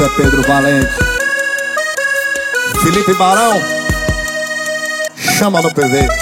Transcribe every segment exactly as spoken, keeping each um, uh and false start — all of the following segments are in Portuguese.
Esse é Pedro Valente. Felipe Barão, chama no P V.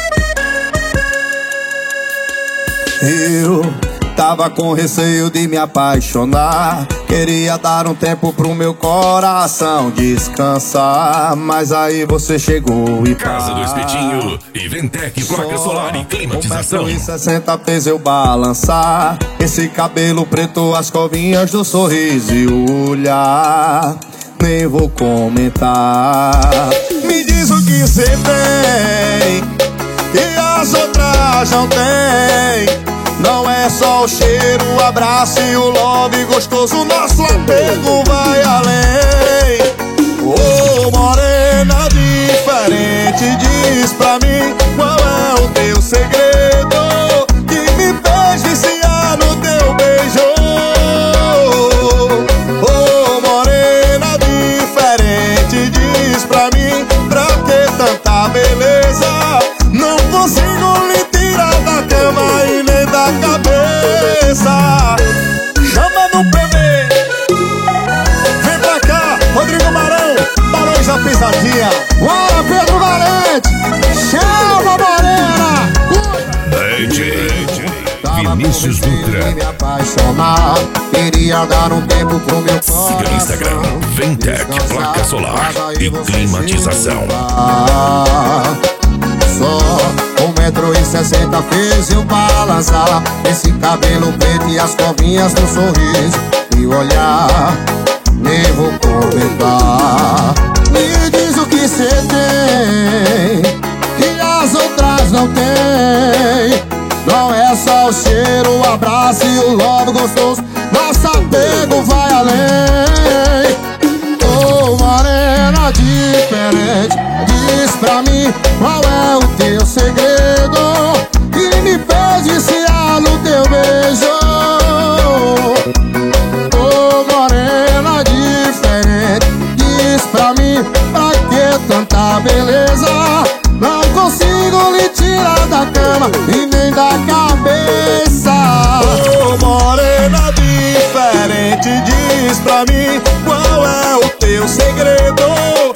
Eu tava com receio de me apaixonar, queria dar um tempo pro meu coração descansar, mas aí você chegou e Casa do Espetinho e Ventec placa solar e climatização. um metro e sessenta fez eu balançar, esse cabelo preto, as covinhas do sorriso e o olhar, nem vou comentar. Me diz o que cê tem e as outras não tem. Não é só o cheiro, o abraço e o love gostoso, nosso apego vai além. Ô morena diferente, diz pra mim qual é o teu segredo que me fez viciar no teu beijo. Ô morena diferente, diz pra mim pra que tanta beleza. Não consigo lhe tirar da cama e nem da cabeça. Chama no P V. Vem pra cá, Rodrigo Barão, Barões da Pisadinha. Bora, Pedro Valente, chama Morena. D J Vinícius Dutra. Me apaixonar, queria dar um tempo pro meu coração. Siga no Instagram, Ventec placa solar e climatização. Só um metro e sessenta fez eu balançar, esse cabelo preto e as covinhas no sorriso e olhar, nem vou comentar. Me diz o que cê tem que as outras não tem. Não é só o cheiro, o abraço e o love gostoso, nosso apego vai além. Ô morena diferente, diz pra mim qual é o teu segredo que me fez viciar no teu beijo. Ô morena diferente, diz pra mim pra que tanta beleza. Não consigo lhe tirar da cama e nem da cabeça. Ô morena diferente, diz pra mim qual é o teu segredo